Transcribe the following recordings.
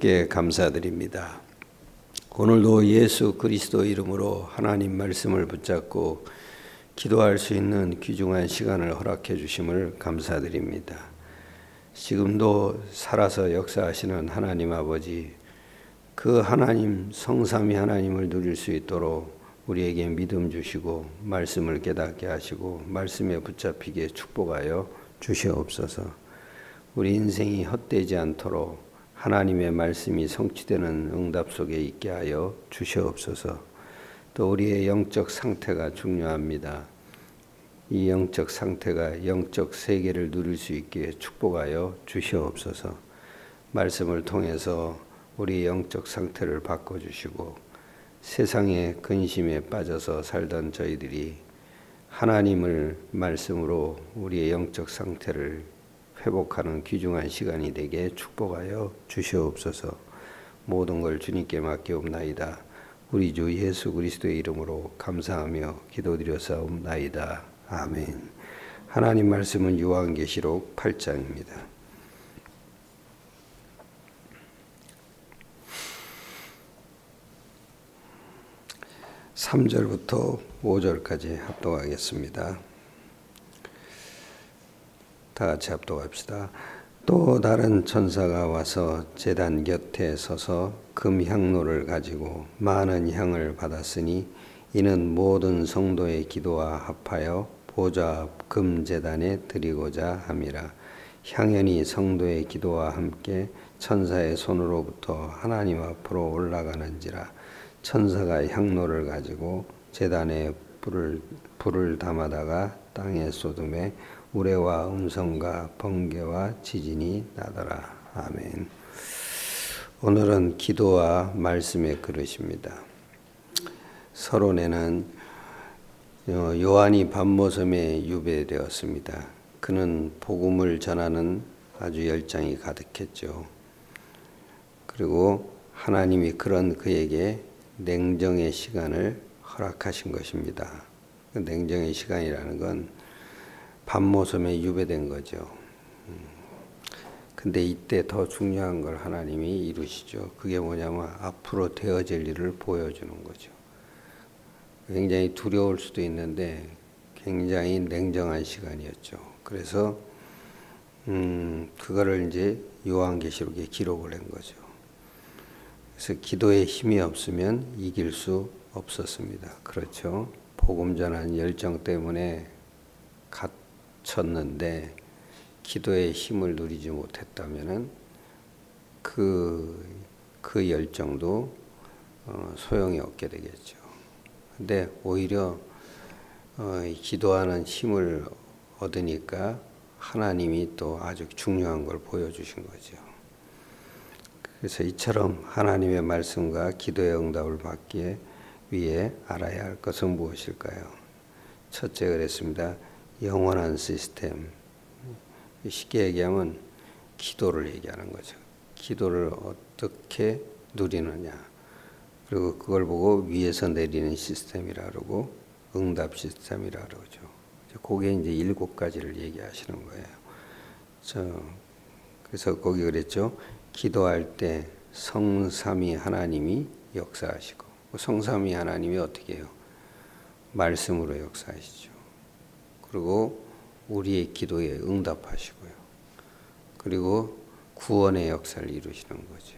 하나님께 감사드립니다. 오늘도 예수 그리스도 이름으로 하나님 말씀을 붙잡고 기도할 수 있는 귀중한 시간을 허락해 주심을 감사드립니다. 지금도 살아서 역사하시는 하나님 아버지, 그 하나님 성삼위 하나님을 누릴 수 있도록 우리에게 믿음 주시고 말씀을 깨닫게 하시고 말씀에 붙잡히게 축복하여 주시옵소서. 우리 인생이 헛되지 않도록 하나님의 말씀이 성취되는 응답 속에 있게 하여 주시옵소서. 또 우리의 영적 상태가 중요합니다. 이 영적 상태가 영적 세계를 누릴 수 있게 축복하여 주시옵소서. 말씀을 통해서 우리 영적 상태를 바꿔주시고 세상의 근심에 빠져서 살던 저희들이 하나님을 말씀으로 우리의 영적 상태를 회복하는 귀중한 시간이 되게 축복하여 주시옵소서. 모든 걸 주님께 맡기옵나이다. 우리 주 예수 그리스도의 이름으로 감사하며 기도드렸사옵나이다. 아멘. 하나님 말씀은 요한계시록 8장입니다. 3절부터 5절까지 합독하겠습니다. 다 같이 합독합시다. 또 다른 천사가 와서 제단 곁에 서서 금향로를 가지고 많은 향을 받았으니 이는 모든 성도의 기도와 합하여 보좌 앞 금제단에 드리고자 함이라. 향연이 성도의 기도와 함께 천사의 손으로부터 하나님 앞으로 올라가는지라. 천사가 향로를 가지고 제단에 불을 담아다가 땅에 쏟음에 우레와 음성과 번개와 지진이 나더라. 아멘. 오늘은 기도와 말씀의 그릇입니다. 서론에는 요한이 밤모섬에 유배되었습니다. 그는 복음을 전하는 아주 열정이 가득했죠. 그리고 하나님이 그런 그에게 냉정의 시간을 허락하신 것입니다. 그 냉정의 시간이라는 건 밤모섬에 유배된 거죠. 근데 이때 더 중요한 걸 하나님이 이루시죠. 그게 뭐냐면 앞으로 되어질 일을 보여주는 거죠. 굉장히 두려울 수도 있는데 굉장히 냉정한 시간이었죠. 그래서 그거를 이제 요한계시록에 기록을 한 거죠. 그래서 기도에 힘이 없으면 이길 수 없었습니다. 그렇죠. 복음 전하는 열정 때문에 쳤는데 기도의 힘을 누리지 못했다면은 그 열정도 소용이 없게 되겠죠. 근데 오히려 기도하는 힘을 얻으니까 하나님이 또 아주 중요한 걸 보여주신 거죠. 그래서 이처럼 하나님의 말씀과 기도의 응답을 받기 위해 알아야 할 것은 무엇일까요? 첫째 그랬습니다. 영원한 시스템. 쉽게 얘기하면 기도를 얘기하는 거죠. 기도를 어떻게 누리느냐. 그리고 그걸 보고 위에서 내리는 시스템이라 그러고 응답 시스템이라 그러죠. 그게 이제 7가지를 얘기하시는 거예요. 그래서 거기 그랬죠. 기도할 때 성삼위 하나님이 역사하시고 성삼위 하나님이 어떻게 해요? 말씀으로 역사하시죠. 그리고 우리의 기도에 응답하시고요. 그리고 구원의 역사를 이루시는 거죠.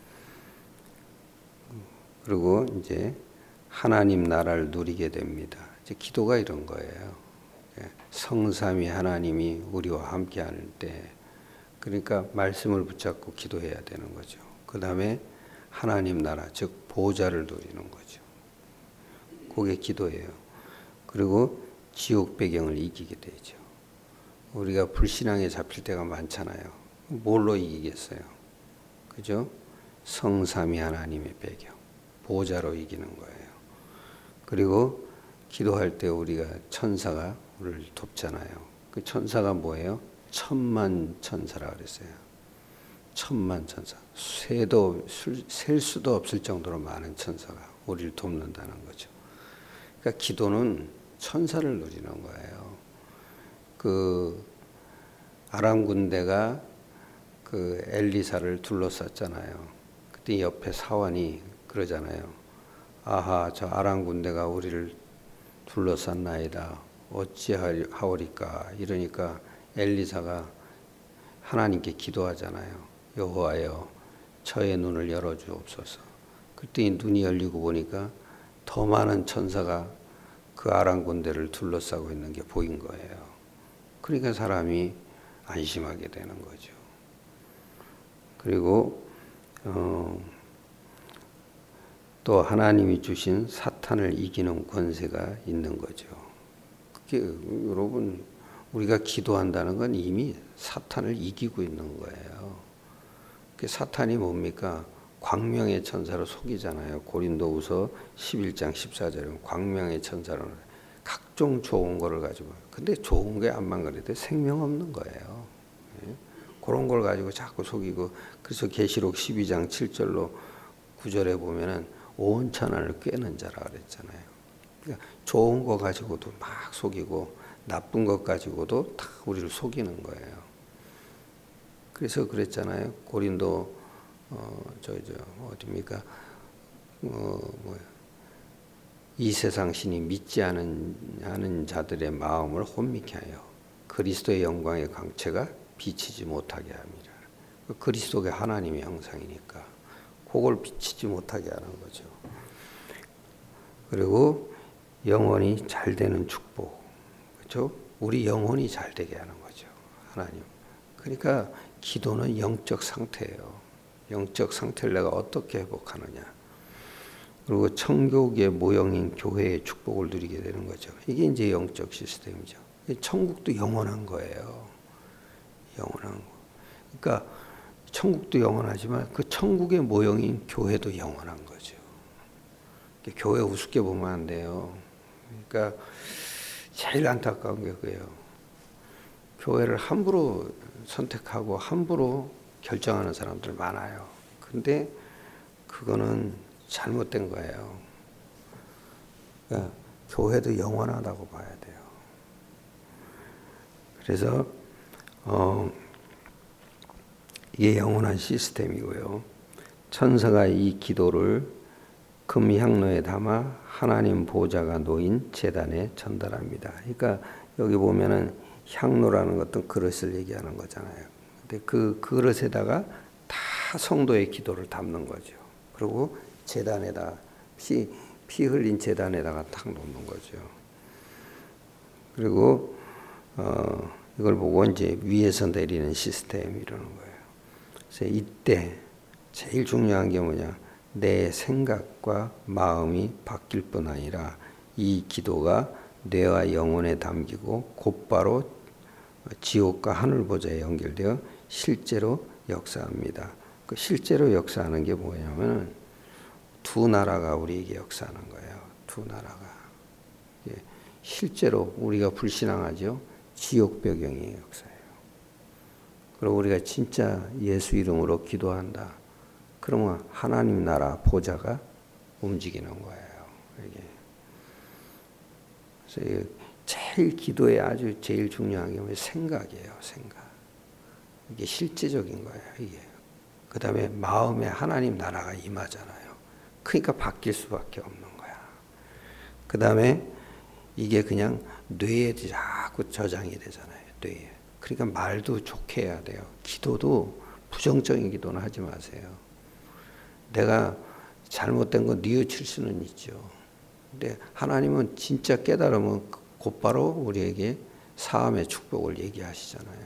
그리고 이제 하나님 나라를 누리게 됩니다. 이제 기도가 이런 거예요. 성삼위 하나님이 우리와 함께 할 때, 그러니까 말씀을 붙잡고 기도해야 되는 거죠. 그 다음에 하나님 나라, 즉 보좌를 누리는 거죠. 그게 기도예요. 그리고 지옥 배경을 이기게 되죠. 우리가 불신앙에 잡힐 때가 많잖아요. 뭘로 이기겠어요? 그죠? 성삼위 하나님의 배경, 보좌로 이기는 거예요. 그리고 기도할 때 우리가 천사가 우리를 돕잖아요. 그 천사가 뭐예요? 천만 천사라 그랬어요. 천만 천사. 셀 수도 없을 정도로 많은 천사가 우리를 돕는다는 거죠. 그러니까 기도는 천사를 누리는 거예요. 그 아람 군대가 그 엘리사를 둘러쌌잖아요. 그때 옆에 사원이 그러잖아요. 아하, 저 아람 군대가 우리를 둘러쌌나이다. 어찌하오리까. 이러니까 엘리사가 하나님께 기도하잖아요. 여호와여, 저의 눈을 열어주옵소서. 그때 눈이 열리고 보니까 더 많은 천사가 그 아람 군대를 둘러싸고 있는 게 보인 거예요. 그러니까 사람이 안심하게 되는 거죠. 그리고 또 하나님이 주신 사탄을 이기는 권세가 있는 거죠. 그게 여러분, 우리가 기도한다는 건 이미 사탄을 이기고 있는 거예요. 그 사탄이 뭡니까? 광명의 천사로 속이잖아요. 고린도후서 11장 14절에 광명의 천사로 각종 좋은 거를 가지고, 근데 좋은 게 암만 그래도 생명 없는 거예요. 그런 걸 가지고 자꾸 속이고, 그래서 계시록 12장 7절로 9절에 보면은 온 천하를 꿰는 자라 그랬잖아요. 그러니까 좋은 거 가지고도 막 속이고 나쁜 것 가지고도 다 우리를 속이는 거예요. 그래서 그랬잖아요. 고린도 어디입니까? 이 세상 신이 믿지 않은 자들의 마음을 혼미케 하여 그리스도의 영광의 광채가 비치지 못하게 합니다. 그리스도가 하나님의 형상이니까 그걸 비치지 못하게 하는 거죠. 그리고 영혼이 잘 되는 축복, 그렇죠? 우리 영혼이 잘 되게 하는 거죠, 하나님. 그러니까 기도는 영적 상태예요. 영적 상태를 내가 어떻게 회복하느냐. 그리고 천국의 모형인 교회의 축복을 누리게 되는 거죠. 이게 이제 영적 시스템이죠. 천국도 영원한 거예요. 영원한 거. 그러니까 천국도 영원하지만 그 천국의 모형인 교회도 영원한 거죠. 교회 우습게 보면 안 돼요. 그러니까 제일 안타까운 게 그거예요. 교회를 함부로 선택하고 함부로 결정하는 사람들 많아요. 근데 그거는 잘못된 거예요. 그러니까 교회도 영원하다고 봐야 돼요. 그래서 이게 영원한 시스템이고요. 천사가 이 기도를 금향로에 담아 하나님 보좌가 놓인 제단에 전달합니다. 그러니까 여기 보면은 향로라는 것도 그릇을 얘기하는 거잖아요. 근데 그 그릇에다가 다 성도의 기도를 담는 거죠. 그리고 제단에다 피 흘린 제단에다가 탁 놓는 거죠. 그리고 이걸 보고 이제 위에서 내리는 시스템 이러는 거예요. 그래서 이때 제일 중요한 게 뭐냐? 내 생각과 마음이 바뀔 뿐 아니라 이 기도가 뇌와 영혼에 담기고 곧바로 지옥과 하늘 보좌에 연결되어 실제로 역사합니다. 그 실제로 역사하는 게 뭐냐면 두 나라가 우리에게 역사하는 거예요. 두 나라가. 실제로 우리가 불신앙하죠. 지옥 배경의 역사예요. 그리고 우리가 진짜 예수 이름으로 기도한다. 그러면 하나님 나라 보좌가 움직이는 거예요. 이게. 그래서 제일 기도에 아주 제일 중요한 게 뭐예요? 생각이에요. 생각. 이게 실제적인 거예요. 이게. 그 다음에 마음에 하나님 나라가 임하잖아요. 그러니까 바뀔 수밖에 없는 거야. 그 다음에 이게 그냥 뇌에 자꾸 저장이 되잖아요. 뇌에. 그러니까 말도 좋게 해야 돼요. 기도도 부정적인 기도는 하지 마세요. 내가 잘못된 거 뉘우칠 수는 있죠. 근데 하나님은 진짜 깨달으면 곧바로 우리에게 사함의 축복을 얘기하시잖아요.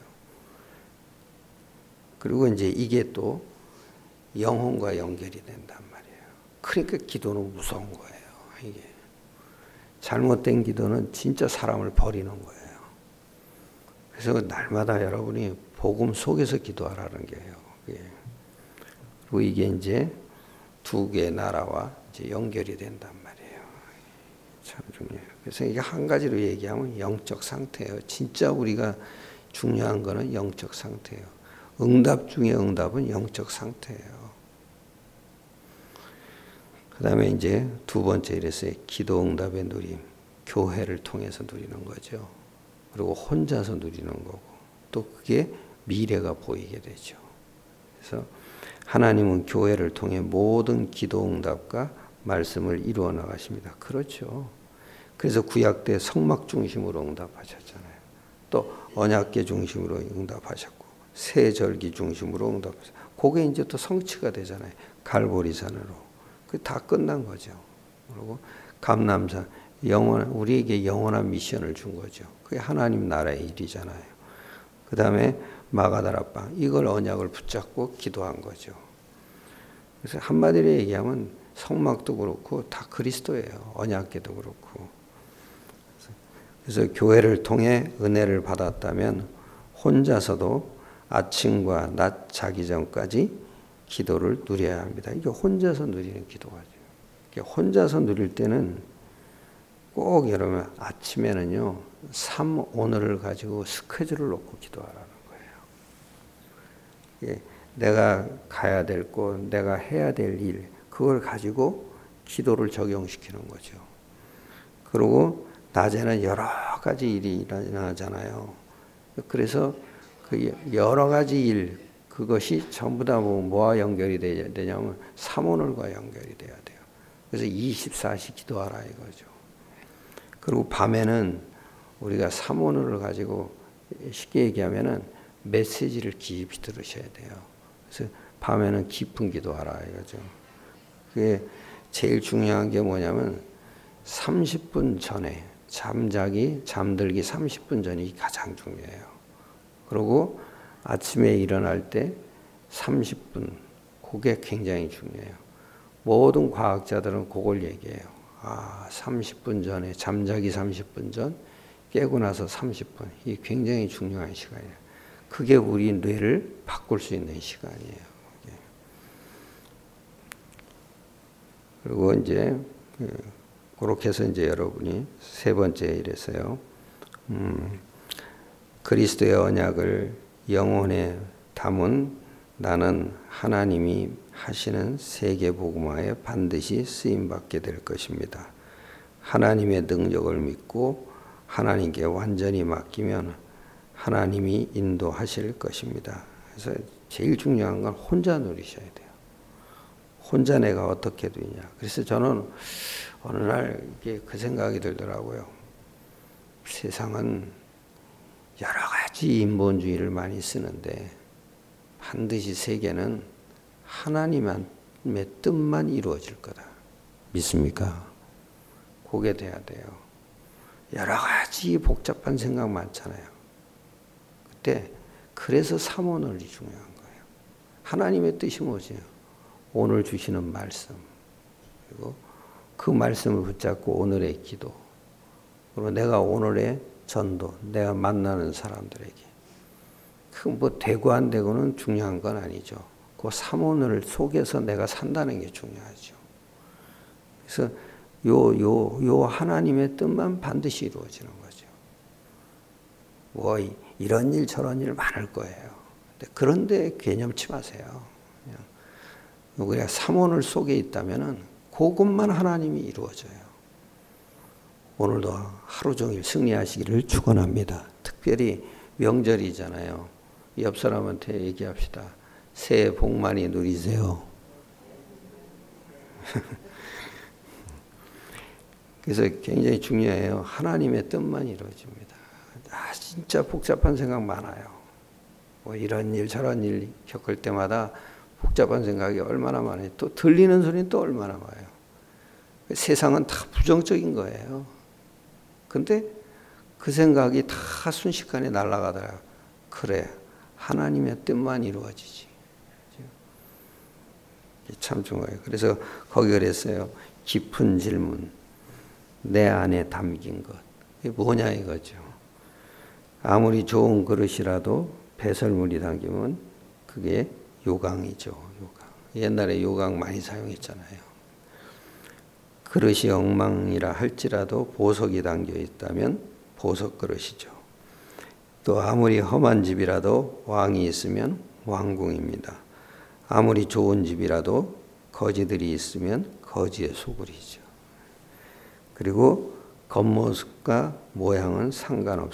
그리고 이제 이게 또 영혼과 연결이 된단 말이에요. 그러니까 기도는 무서운 거예요. 이게 잘못된 기도는 진짜 사람을 버리는 거예요. 그래서 날마다 여러분이 복음 속에서 기도하라는 게요. 그리고 이게 이제 두 개의 나라와 이제 연결이 된단 말이에요. 참 중요해요. 그래서 이게 한 가지로 얘기하면 영적 상태예요. 진짜 우리가 중요한 거는 영적 상태예요. 응답 중에 응답은 영적 상태예요. 그 다음에 이제 두 번째 이랬어요. 기도 응답의 누림. 교회를 통해서 누리는 거죠. 그리고 혼자서 누리는 거고 또 그게 미래가 보이게 되죠. 그래서 하나님은 교회를 통해 모든 기도 응답과 말씀을 이루어 나가십니다. 그렇죠. 그래서 구약 때 성막 중심으로 응답하셨잖아요. 또 언약궤 중심으로 응답하셨고 새 절기 중심으로 응답하셨고 그게 이제 또 성취가 되잖아요. 갈보리산으로. 그 다 끝난 거죠. 그리고 감람산 우리에게 영원한 미션을 준 거죠. 그게 하나님 나라의 일이잖아요. 그 다음에 마가다라방 이걸 언약을 붙잡고 기도한 거죠. 그래서 한마디로 얘기하면 성막도 그렇고 다 그리스도예요. 언약궤도 그렇고. 그래서 교회를 통해 은혜를 받았다면 혼자서도 아침과 낮 자기 전까지 기도를 누려야 합니다. 이게 혼자서 누리는 기도가죠. 혼자서 누릴 때는 꼭 여러분 아침에는요 3오늘을 가지고 스케줄을 놓고 기도하라는 거예요. 내가 가야 될 곳, 내가 해야 될 일, 그걸 가지고 기도를 적용시키는 거죠. 그리고 낮에는 여러 가지 일이 일어나잖아요. 그래서 그 여러 가지 일, 그것이 전부 다 뭐와 연결이 되냐면 3오늘과 연결이 돼야 돼요. 그래서 24시 기도하라 이거죠. 그리고 밤에는 우리가 3오늘을 가지고 쉽게 얘기하면은 메시지를 깊이 들으셔야 돼요. 그래서 밤에는 깊은 기도하라 이거죠. 그게 제일 중요한 게 뭐냐면 30분 전에 잠들기 30분 전이 가장 중요해요. 그리고 아침에 일어날 때 30분, 그게 굉장히 중요해요. 모든 과학자들은 그걸 얘기해요. 30분 전에, 잠자기 30분 전, 깨고 나서 30분. 이게 굉장히 중요한 시간이에요. 그게 우리 뇌를 바꿀 수 있는 시간이에요. 그리고 이제, 그렇게 해서 이제 여러분이 세 번째 일에서요. 그리스도의 언약을 영혼에 담은 나는 하나님이 하시는 세계 복음화에 반드시 쓰임 받게 될 것입니다. 하나님의 능력을 믿고 하나님께 완전히 맡기면 하나님이 인도하실 것입니다. 그래서 제일 중요한 건 혼자 누리셔야 돼요. 혼자 내가 어떻게 되냐. 그래서 저는 어느 날 그 생각이 들더라고요. 세상은 여러 가지 인본주의를 많이 쓰는데 반드시 세계는 하나님의 뜻만 이루어질 거다. 믿습니까? 그게 돼야 돼요. 여러 가지 복잡한 생각 많잖아요. 그래서 3오늘이 중요한 거예요. 하나님의 뜻이 뭐죠? 오늘 주시는 말씀. 그리고 그 말씀을 붙잡고 오늘의 기도. 그리고 내가 오늘의 전도, 내가 만나는 사람들에게. 그 뭐 되고 안 되고는 중요한 건 아니죠. 그 3오늘 속에서 내가 산다는 게 중요하죠. 그래서 요 하나님의 뜻만 반드시 이루어지는 거죠. 뭐 이런 일 저런 일 많을 거예요. 그런데 개념치 마세요. 그냥 우리가 3오늘 속에 있다면은 그것만 하나님이 이루어져요. 오늘도 하루 종일 승리하시기를 축원합니다. 특별히 명절이잖아요. 옆 사람한테 얘기합시다. 새해 복 많이 누리세요. 그래서 굉장히 중요해요. 하나님의 뜻만 이루어집니다. 진짜 복잡한 생각 많아요. 뭐 이런 일 저런 일 겪을 때마다 복잡한 생각이 얼마나 많아요. 또 들리는 소리는 또 얼마나 많아요. 세상은 다 부정적인 거예요. 근데 그 생각이 다 순식간에 날아가더라고요. 그래, 하나님의 뜻만 이루어지지. 참 중요해요. 그래서 거기 그랬어요. 깊은 질문. 내 안에 담긴 것. 이게 뭐냐 이거죠. 아무리 좋은 그릇이라도 배설물이 담기면 그게 요강이죠. 요강. 옛날에 요강 많이 사용했잖아요. 그릇이 엉망이라 할지라도 보석이 담겨 있다면 보석 그릇이죠. 또 아무리 험한 집이라도 왕이 있으면 왕궁입니다. 아무리 좋은 집이라도 거지들이 있으면 거지의 소굴이죠. 그리고 겉모습과 모양은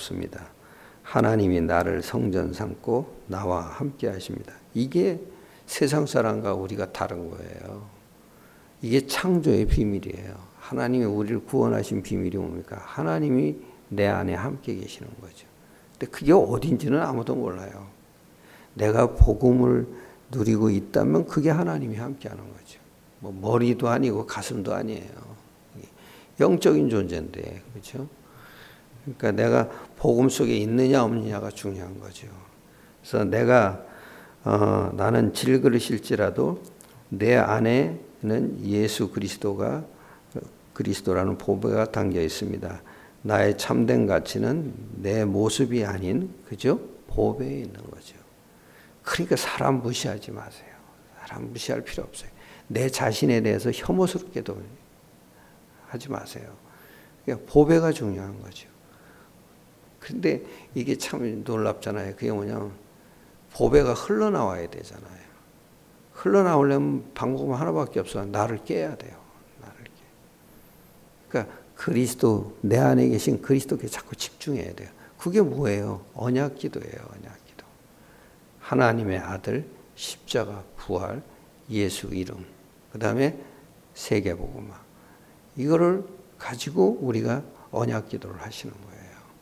상관없습니다. 하나님이 나를 성전 삼고 나와 함께 하십니다. 이게 세상 사람과 우리가 다른 거예요. 이게 창조의 비밀이에요. 하나님이 우리를 구원하신 비밀이 뭡니까? 하나님이 내 안에 함께 계시는 거죠. 근데 그게 어딘지는 아무도 몰라요. 내가 복음을 누리고 있다면 그게 하나님이 함께하는 거죠. 뭐 머리도 아니고 가슴도 아니에요. 영적인 존재인데, 그렇죠? 그러니까 내가 복음 속에 있느냐 없느냐가 중요한 거죠. 그래서 내가 나는 질그릇일지라도 내 안에는 예수 그리스도라는 보배가 담겨 있습니다. 나의 참된 가치는 내 모습이 아닌 그죠? 보배에 있는 거죠. 그러니까 사람 무시하지 마세요. 사람 무시할 필요 없어요. 내 자신에 대해서 혐오스럽게도 하지 마세요. 그러니까 보배가 중요한 거죠. 근데 이게 참 놀랍잖아요. 그게 뭐냐면 보배가 흘러나와야 되잖아요. 흘러나오려면 방법은 하나밖에 없어요. 나를 깨야 돼요. 나를 깨. 그러니까 그리스도, 내 안에 계신 그리스도께 자꾸 집중해야 돼요. 그게 뭐예요? 언약기도예요. 언약기도. 하나님의 아들, 십자가, 부활, 예수 이름, 그 다음에 세계복음화. 이거를 가지고 우리가 언약기도를 하시는 거예요.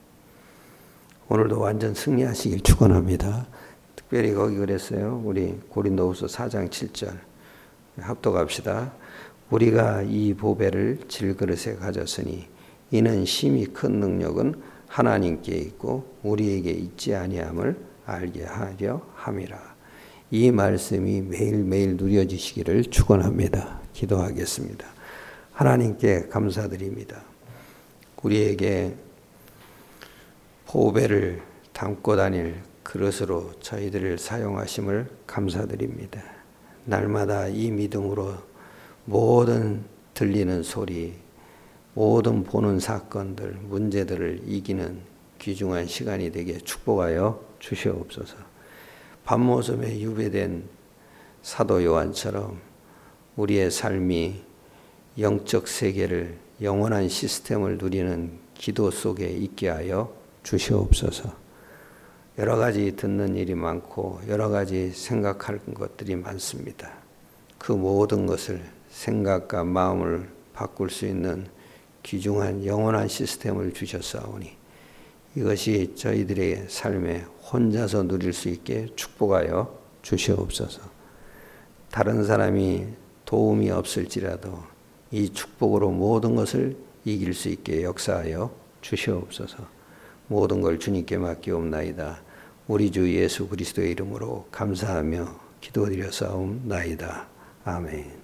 오늘도 완전 승리하시길 축원합니다. 특별히 거기 그랬어요. 우리 고린도후서 4장 7절 합독합시다. 우리가 이 보배를 질그릇에 가졌으니 이는 심히 큰 능력은 하나님께 있고 우리에게 있지 아니함을 알게 하려 함이라. 이 말씀이 매일매일 누려지시기를 축원합니다. 기도하겠습니다. 하나님께 감사드립니다. 우리에게 보배를 담고 다닐 그릇으로 저희들을 사용하심을 감사드립니다. 날마다 이 믿음으로 모든 들리는 소리, 모든 보는 사건들, 문제들을 이기는 귀중한 시간이 되게 축복하여 주시옵소서. 밤모섬에 유배된 사도 요한처럼 우리의 삶이 영적 세계를, 영원한 시스템을 누리는 기도 속에 있게 하여 주시옵소서. 여러 가지 듣는 일이 많고 여러 가지 생각할 것들이 많습니다. 그 모든 것을 생각과 마음을 바꿀 수 있는 귀중한 영원한 시스템을 주셨사오니 이것이 저희들의 삶에 혼자서 누릴 수 있게 축복하여 주시옵소서. 다른 사람이 도움이 없을지라도 이 축복으로 모든 것을 이길 수 있게 역사하여 주시옵소서. 모든 걸 주님께 맡기옵나이다. 우리 주 예수 그리스도의 이름으로 감사하며 기도드려 싸움나이다. 아멘.